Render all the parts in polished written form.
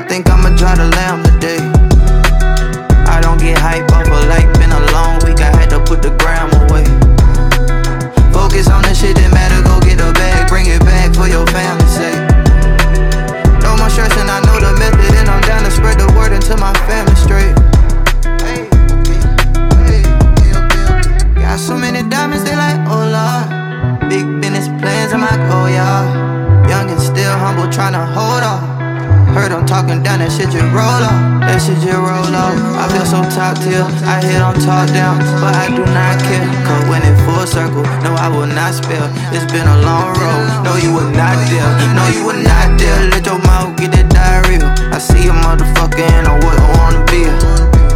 think I'ma try to lamb today. I don't get hype off of like been a long week, I had to put the gram away. Focus on the shit that matter, go get a bag, bring it back for your family's sake. No more stressing, I know the method, and I'm down to spread the word until my family straight. Got so many diamonds, they like, oh Lord. Big business plans, I'm like, oh yeah. Young and still humble, tryna hold off. Heard I'm talking down, that shit just roll off. That shit just roll off. I feel so top tier, I hit on talk down, but I do not care. Cause when it full circle, no I will not spill. It's been a long road, no you were not there. No you were not there, let your mouth get that diarrhea. I see a motherfucker and I wouldn't wanna be a.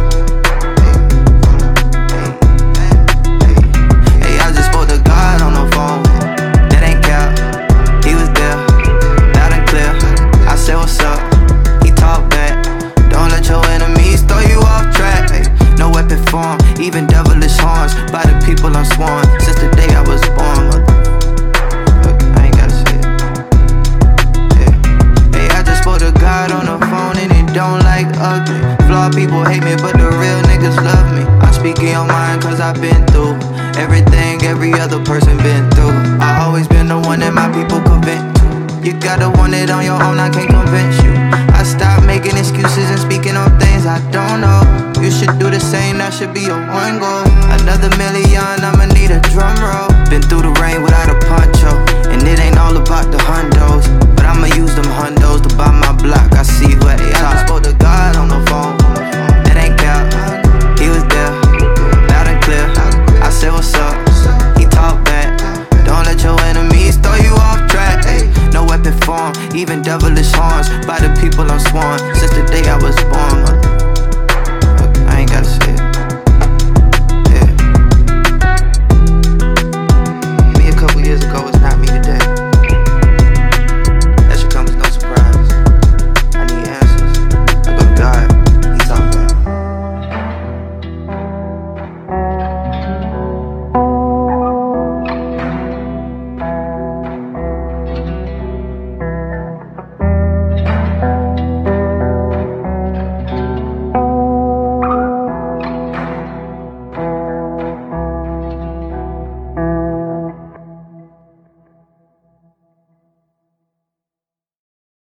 Even devilish horns by the people I'm sworn. Since the day I was born, I ain't gotta say it. Yeah. Hey, I just spoke to God on the phone and he don't like ugly. Flawed people hate me, but the real niggas love me. I'm speaking your mind cause I've been through everything every other person been through. I always been the one that my people convince to. You gotta want it on your own, I can't convince you. I stopped making excuses and speaking on things I don't know. You should do the same, that should be your one goal. Another million, I'ma need a drum roll. Been through the rain without a poncho, and it ain't all about the hundos, but I'ma use them hundos to buy my block. I see who at the top. I spoke to God on the phone, that ain't cap. He was there, loud and clear. I said what's up, he talked back. Don't let your enemies throw you off track. No weapon form, even devilish horns by the people I'm sworn.